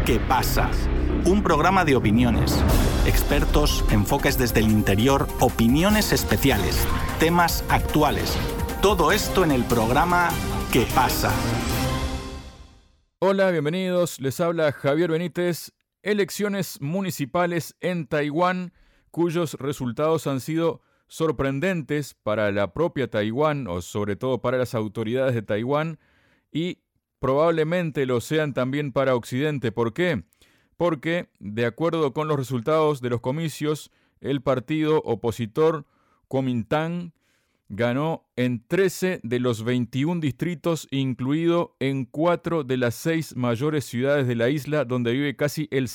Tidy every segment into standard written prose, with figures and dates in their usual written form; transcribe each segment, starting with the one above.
¿Qué pasa? Un programa de opiniones, expertos, enfoques desde el interior, opiniones especiales, temas actuales. Todo esto en el programa ¿Qué pasa? Hola, bienvenidos. Les habla Javier Benítez. Elecciones municipales en Taiwán, cuyos resultados han sido sorprendentes para la propia Taiwán, o sobre todo para las autoridades de Taiwán, y probablemente lo sean también para Occidente. ¿Por qué? Porque, de acuerdo con los resultados de los comicios, el partido opositor Kuomintang ganó en 13 de los 21 distritos, incluido en 4 de las 6 mayores ciudades de la isla, donde vive casi el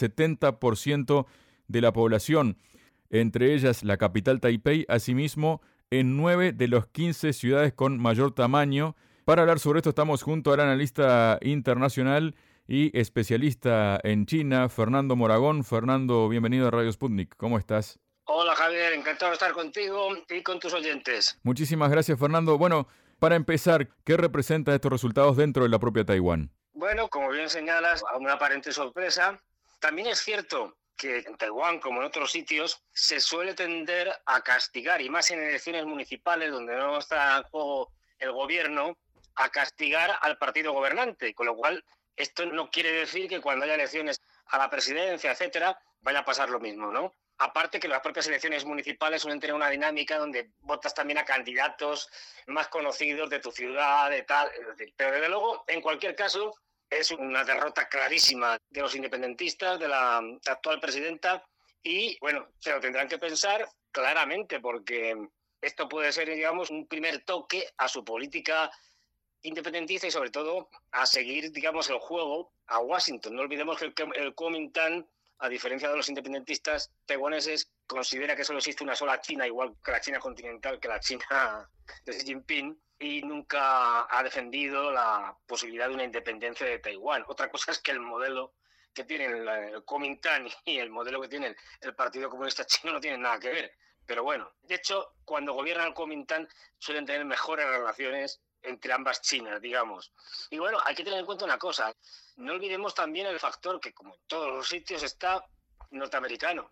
70% de la población, entre ellas la capital Taipei, asimismo en 9 de las 15 ciudades con mayor tamaño. Para hablar sobre esto estamos junto al analista internacional y especialista en China, Fernando Moragón. Fernando, bienvenido a Radio Sputnik. ¿Cómo estás? Hola Javier, encantado de estar contigo y con tus oyentes. Muchísimas gracias, Fernando. Bueno, para empezar, ¿qué representan estos resultados dentro de la propia Taiwán? Bueno, como bien señalas, a una aparente sorpresa. También es cierto que en Taiwán, como en otros sitios, se suele tender a castigar, y más en elecciones municipales donde no está en juego el gobierno, a castigar al partido gobernante, con lo cual esto no quiere decir que cuando haya elecciones a la presidencia, etcétera, vaya a pasar lo mismo, ¿no? Aparte que las propias elecciones municipales suelen tener una dinámica donde votas también a candidatos más conocidos de tu ciudad, de tal, pero desde luego, en cualquier caso, es una derrota clarísima de los independentistas, de la actual presidenta, y bueno, se lo tendrán que pensar claramente porque esto puede ser, digamos, un primer toque a su política independentista y sobre todo a seguir, digamos, el juego a Washington. No olvidemos que el Kuomintang, a diferencia de los independentistas taiwaneses, considera que solo existe una sola China, igual que la China continental, que la China de Xi Jinping, y nunca ha defendido la posibilidad de una independencia de Taiwán. Otra cosa es que el modelo que tiene el Kuomintang y el modelo que tiene el Partido Comunista Chino no tienen nada que ver. Pero bueno, de hecho, cuando gobierna el Kuomintang suelen tener mejores relaciones entre ambas Chinas, digamos. Y bueno, hay que tener en cuenta una cosa. No olvidemos también el factor que, como en todos los sitios, está norteamericano.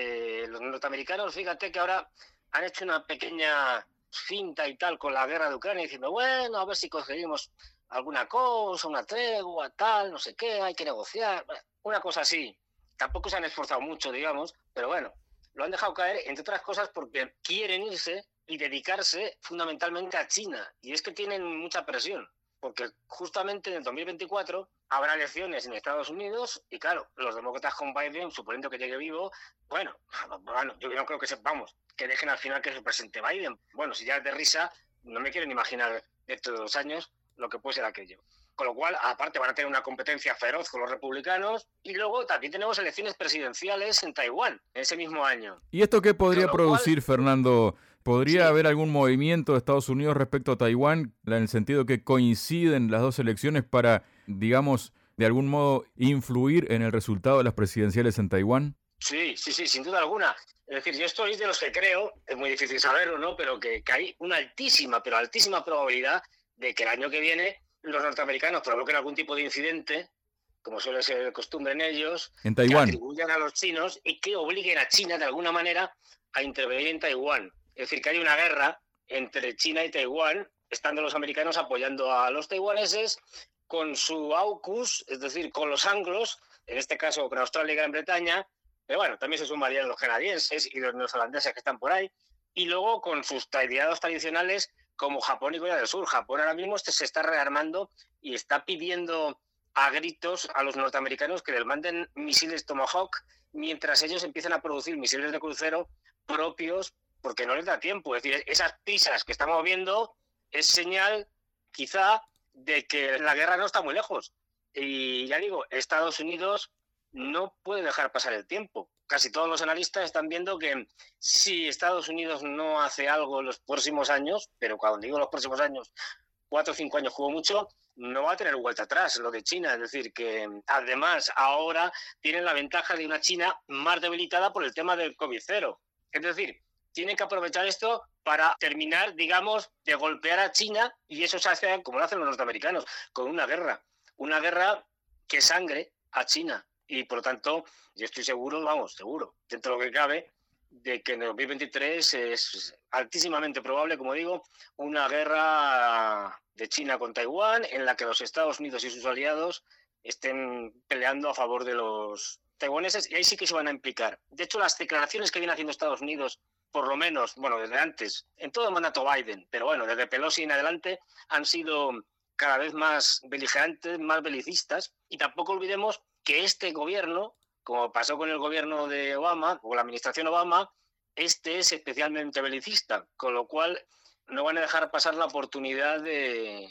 Los norteamericanos, fíjate que ahora han hecho una pequeña finta y tal con la guerra de Ucrania, diciendo, bueno, a ver si conseguimos alguna cosa, una tregua, tal, no sé qué, hay que negociar. Una cosa así. Tampoco se han esforzado mucho, digamos, pero bueno, lo han dejado caer, entre otras cosas, porque quieren irse y dedicarse fundamentalmente a China. Y es que tienen mucha presión, porque justamente en el 2024 habrá elecciones en Estados Unidos y claro, los demócratas con Biden, suponiendo que llegue vivo, bueno, yo no creo que sepamos, que dejen al final que se presente Biden. Bueno, si ya es de risa, no me quieren imaginar dentro de 2 años lo que puede ser aquello. Con lo cual, aparte, van a tener una competencia feroz con los republicanos. Y luego también tenemos elecciones presidenciales en Taiwán, en ese mismo año. ¿Y esto qué podría producir, Fernando? ¿Podría haber algún movimiento de Estados Unidos respecto a Taiwán, en el sentido que coinciden las dos elecciones para, digamos, de algún modo influir en el resultado de las presidenciales en Taiwán? Sí, sin duda alguna. Es decir, yo estoy de los que creo, es muy difícil saberlo, ¿no? Pero que hay una altísima probabilidad de que el año que viene los norteamericanos provoquen algún tipo de incidente, como suele ser costumbre en ellos, en Taiwán, que atribuyan a los chinos y que obliguen a China de alguna manera a intervenir en Taiwán. Es decir, que hay una guerra entre China y Taiwán, estando los americanos apoyando a los taiwaneses con su AUKUS, es decir, con los anglos, en este caso con Australia y Gran Bretaña, pero bueno, también se sumarían los canadienses y los neozelandeses que están por ahí, y luego con sus aliados tradicionales como Japón y Corea del Sur. Japón ahora mismo se está rearmando y está pidiendo a gritos a los norteamericanos que les manden misiles Tomahawk mientras ellos empiezan a producir misiles de crucero propios porque no les da tiempo. Es decir, esas prisas que estamos viendo es señal quizá de que la guerra no está muy lejos. Y ya digo, Estados Unidos no puede dejar pasar el tiempo. Casi todos los analistas están viendo que si Estados Unidos no hace algo en los próximos años, pero cuando digo los próximos años, 4 o 5 años como mucho, no va a tener vuelta atrás lo de China. Es decir, que además ahora tienen la ventaja de una China más debilitada por el tema del COVID-0. Es decir, tienen que aprovechar esto para terminar, digamos, de golpear a China, y eso se hace como lo hacen los norteamericanos, con una guerra que sangre a China. Y por lo tanto, yo estoy seguro, dentro de lo que cabe, de que en el 2023 es altísimamente probable, como digo, una guerra de China con Taiwán en la que los Estados Unidos y sus aliados estén peleando a favor de los taiwaneses, y ahí sí que se van a implicar. De hecho, las declaraciones que viene haciendo Estados Unidos, por lo menos, desde antes, en todo el mandato Biden, pero desde Pelosi en adelante, han sido cada vez más beligerantes, más belicistas, y tampoco olvidemos que este gobierno, como pasó con el gobierno de Obama, o la administración Obama, este es especialmente belicista, con lo cual no van a dejar pasar la oportunidad de,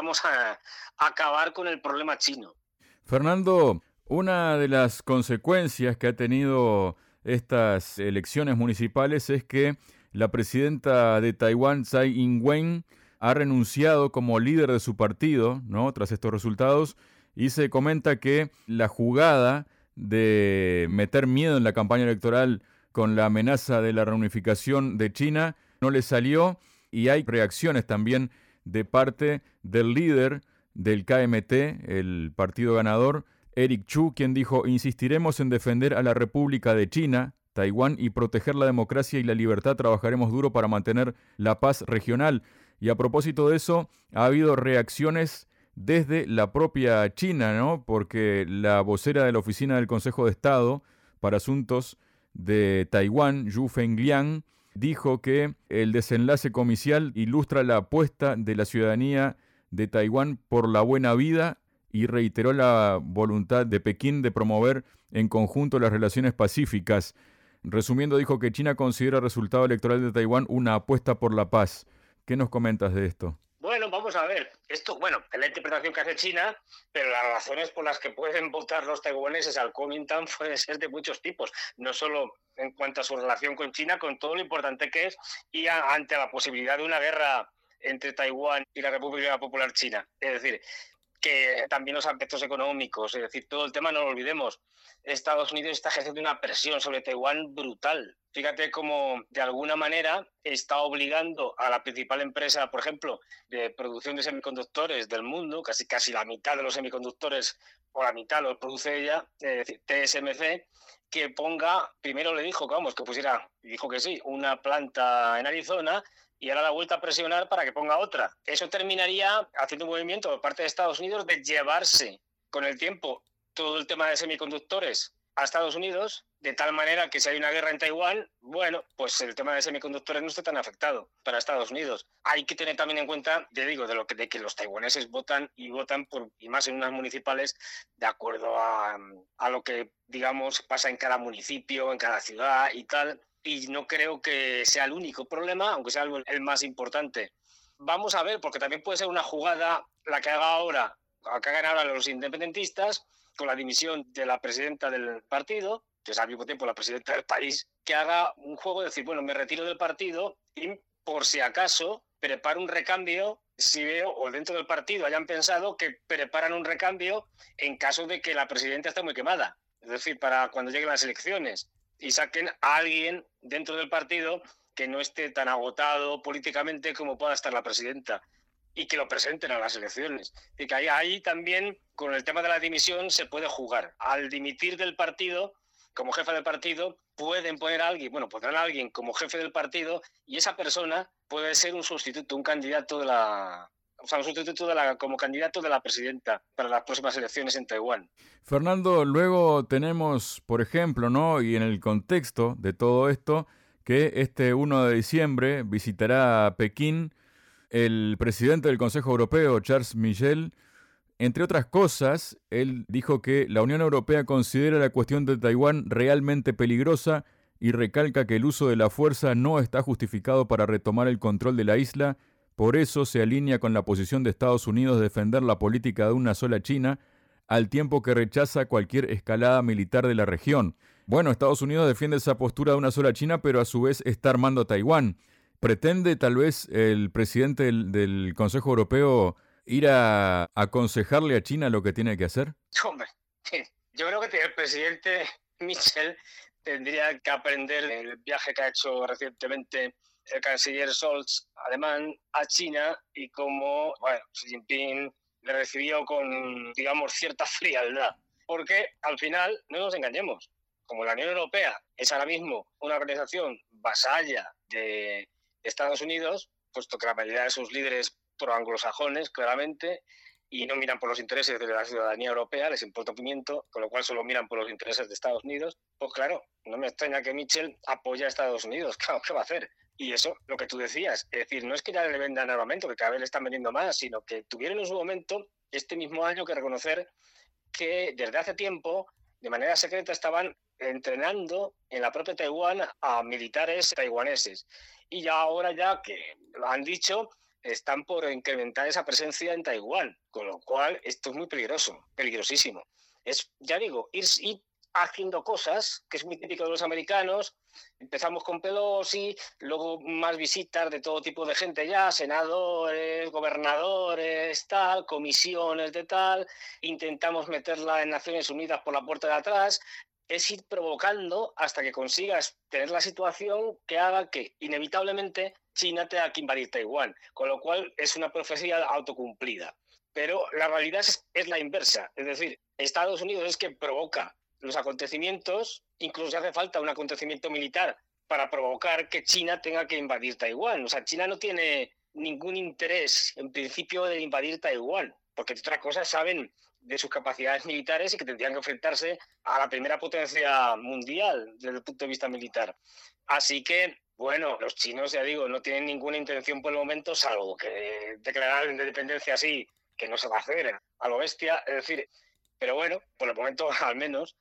acabar con el problema chino. Fernando, una de las consecuencias que ha tenido estas elecciones municipales es que la presidenta de Taiwán, Tsai Ing-wen, ha renunciado como líder de su partido, ¿no?, tras estos resultados, y se comenta que la jugada de meter miedo en la campaña electoral con la amenaza de la reunificación de China no le salió, y hay reacciones también de parte del líder del KMT, el partido ganador, Eric Chu, quien dijo: insistiremos en defender a la República de China, Taiwán, y proteger la democracia y la libertad. Trabajaremos duro para mantener la paz regional. Y a propósito de eso, ha habido reacciones desde la propia China, ¿no? Porque la vocera de la Oficina del Consejo de Estado para Asuntos de Taiwán, Yu Fengliang, dijo que el desenlace comicial ilustra la apuesta de la ciudadanía de Taiwán por la buena vida, y reiteró la voluntad de Pekín de promover en conjunto las relaciones pacíficas. Resumiendo, dijo que China considera el resultado electoral de Taiwán una apuesta por la paz. ¿Qué nos comentas de esto? Bueno, vamos a ver. Esto, es la interpretación que hace China, pero las razones por las que pueden votar los taiwaneses al Kuomintang pueden ser de muchos tipos. No solo en cuanto a su relación con China, con todo lo importante que es, y ante la posibilidad de una guerra entre Taiwán y la República Popular China. Es decir, que también los aspectos económicos, es decir, todo el tema, no lo olvidemos. Estados Unidos está ejerciendo una presión sobre Taiwán brutal. Fíjate cómo, de alguna manera, está obligando a la principal empresa, por ejemplo, de producción de semiconductores del mundo, casi la mitad de los semiconductores, o la mitad los produce ella, es decir, TSMC, que ponga, primero le dijo que pusiera, y dijo que sí, una planta en Arizona, y ahora la vuelta a presionar para que ponga otra. Eso terminaría haciendo un movimiento por parte de Estados Unidos de llevarse con el tiempo todo el tema de semiconductores a Estados Unidos, de tal manera que si hay una guerra en Taiwán, pues el tema de semiconductores no esté tan afectado para Estados Unidos. Hay que tener también en cuenta, de que los taiwaneses votan por, y más en unas municipales, de acuerdo a lo que, pasa en cada municipio, en cada ciudad y tal. Y no creo que sea el único problema, aunque sea el más importante. Vamos a ver, porque también puede ser una jugada la que hagan ahora los independentistas, con la dimisión de la presidenta del partido, que es al mismo tiempo la presidenta del país, que haga un juego de decir, me retiro del partido y por si acaso preparo un recambio, si veo, o dentro del partido hayan pensado que preparan un recambio en caso de que la presidenta esté muy quemada, es decir, para cuando lleguen las elecciones, y saquen a alguien dentro del partido que no esté tan agotado políticamente como pueda estar la presidenta, y que lo presenten a las elecciones. Y que ahí también, con el tema de la dimisión, se puede jugar. Al dimitir del partido, como jefe del partido, pueden poner a alguien, pondrán a alguien como jefe del partido, y esa persona puede ser un sustituto, un candidato como candidato de la presidenta para las próximas elecciones en Taiwán. Fernando, luego tenemos, por ejemplo, ¿no?, y en el contexto de todo esto, que este 1 de diciembre visitará Pekín el presidente del Consejo Europeo, Charles Michel. Entre otras cosas, él dijo que la Unión Europea considera la cuestión de Taiwán realmente peligrosa y recalca que el uso de la fuerza no está justificado para retomar el control de la isla. Por eso se alinea con la posición de Estados Unidos de defender la política de una sola China, al tiempo que rechaza cualquier escalada militar de la región. Bueno, Estados Unidos defiende esa postura de una sola China, pero a su vez está armando a Taiwán. ¿Pretende tal vez el presidente del Consejo Europeo ir a aconsejarle a China lo que tiene que hacer? Hombre, yo creo que el presidente Michel tendría que aprender del viaje que ha hecho recientemente el canciller Scholz, alemán, a China, y cómo Xi Jinping le recibió con, cierta frialdad. Porque al final, no nos engañemos, como la Unión Europea es ahora mismo una organización vasalla de Estados Unidos, puesto que la mayoría de sus líderes pro-anglosajones, claramente, y no miran por los intereses de la ciudadanía europea, les importa un pimiento, con lo cual solo miran por los intereses de Estados Unidos, pues claro, no me extraña que Mitchell apoye a Estados Unidos. Claro, ¿qué va a hacer? Y eso, lo que tú decías, es decir, no es que ya le vendan armamento, que cada vez le están vendiendo más, sino que tuvieron en su momento, este mismo año, que reconocer que desde hace tiempo, de manera secreta, estaban entrenando en la propia Taiwán a militares taiwaneses. Y ya ahora, ya que lo han dicho, están por incrementar esa presencia en Taiwán, con lo cual esto es muy peligroso, peligrosísimo. Es, ya digo, ir haciendo cosas, que es muy típico de los americanos. Empezamos con Pelosi, luego más visitas de todo tipo de gente ya, senadores, gobernadores, tal, comisiones de tal, intentamos meterla en Naciones Unidas por la puerta de atrás. Es ir provocando hasta que consigas tener la situación que haga que inevitablemente China tenga que invadir Taiwán, con lo cual es una profecía autocumplida. Pero la realidad es la inversa, es decir, Estados Unidos es quien provoca los acontecimientos, incluso hace falta un acontecimiento militar para provocar que China tenga que invadir Taiwán. O sea, China no tiene ningún interés, en principio, de invadir Taiwán, porque de otras cosas saben de sus capacidades militares y que tendrían que enfrentarse a la primera potencia mundial desde el punto de vista militar. Así que, bueno, los chinos, ya digo, no tienen ninguna intención por el momento, salvo que declarar la independencia así, que no se va a hacer a lo bestia, es decir, pero bueno, por el momento al menos,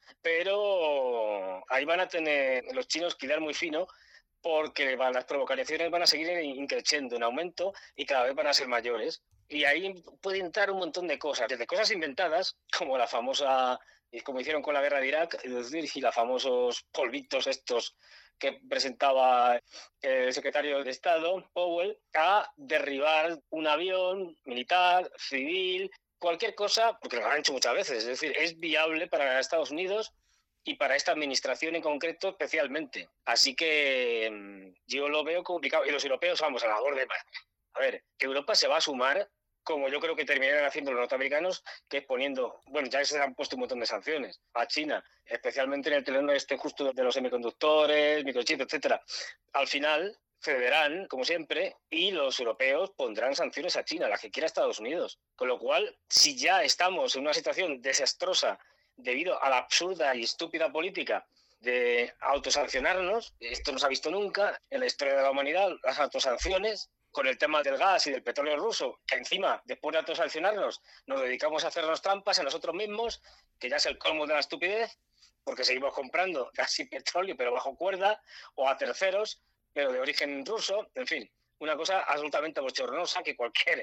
pero ahí van a tener los chinos que hilar muy fino, porque las provocaciones van a seguir increciendo, en aumento, y cada vez van a ser mayores. Y ahí puede entrar un montón de cosas, desde cosas inventadas, como la famosa, como hicieron con la guerra de Irak, es decir, y los famosos polvitos estos que presentaba el secretario de Estado, Powell, a derribar un avión militar, civil, cualquier cosa, porque lo han hecho muchas veces. Es decir, es viable para Estados Unidos y para esta administración en concreto especialmente. Así que yo lo veo complicado. Y los europeos, vamos, a la orden. A ver, que Europa se va a sumar, como yo creo que terminarán haciendo los norteamericanos, que es poniendo, bueno, ya se han puesto un montón de sanciones a China, especialmente en el terreno justo de los semiconductores, microchips, etcétera. Al final cederán, como siempre, y los europeos pondrán sanciones a China, las que quiera Estados Unidos. Con lo cual, si ya estamos en una situación desastrosa debido a la absurda y estúpida política de autosancionarnos, esto no se ha visto nunca en la historia de la humanidad, las autosanciones, con el tema del gas y del petróleo ruso, que encima, después de autosancionarnos, nos dedicamos a hacernos trampas a nosotros mismos, que ya es el colmo de la estupidez, porque seguimos comprando gas y petróleo, pero bajo cuerda, o a terceros, pero de origen ruso, en fin, una cosa absolutamente bochornosa que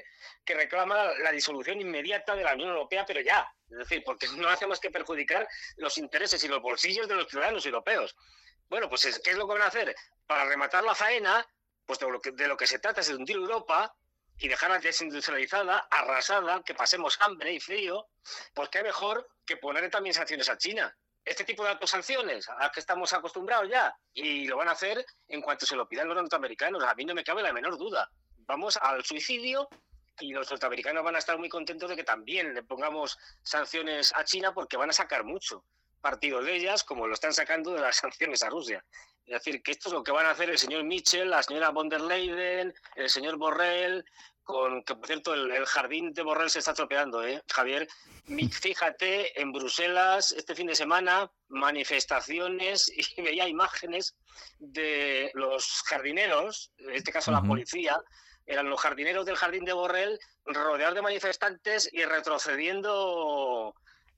reclama la disolución inmediata de la Unión Europea, pero ya, es decir, porque no hace más que perjudicar los intereses y los bolsillos de los ciudadanos europeos. Bueno, pues ¿qué es lo que van a hacer? Para rematar la faena, pues de lo que se trata es de hundir Europa y dejarla desindustrializada, arrasada, que pasemos hambre y frío, pues qué mejor que poner también sanciones a China. Este tipo de autosanciones a las que estamos acostumbrados ya, y lo van a hacer en cuanto se lo pidan los norteamericanos. A mí no me cabe la menor duda. Vamos al suicidio y los norteamericanos van a estar muy contentos de que también le pongamos sanciones a China, porque van a sacar mucho partido de ellas, como lo están sacando de las sanciones a Rusia. Es decir, que esto es lo que van a hacer el señor Mitchell, la señora von der Leyen, el señor Borrell, que por cierto el jardín de Borrell se está estropeando, Javier. Fíjate, en Bruselas este fin de semana, manifestaciones, y veía imágenes de los jardineros, en este caso la policía, eran los jardineros del jardín de Borrell, rodeados de manifestantes y retrocediendo,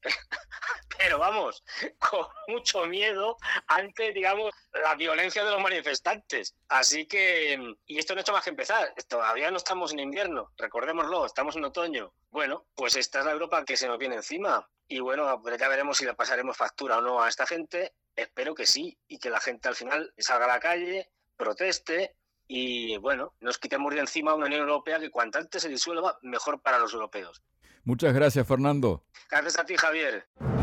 pero vamos, con mucho miedo ante, digamos, la violencia de los manifestantes. Así que, y esto no ha hecho más que empezar, todavía no estamos en invierno, recordémoslo, estamos en otoño. Bueno, pues esta es la Europa que se nos viene encima. Y bueno, ya veremos si le pasaremos factura o no a esta gente. Espero que sí, y que la gente al final salga a la calle, proteste, y bueno, nos quitemos de encima una Unión Europea que cuanto antes se disuelva, mejor para los europeos. Muchas gracias, Fernando. Gracias a ti, Javier.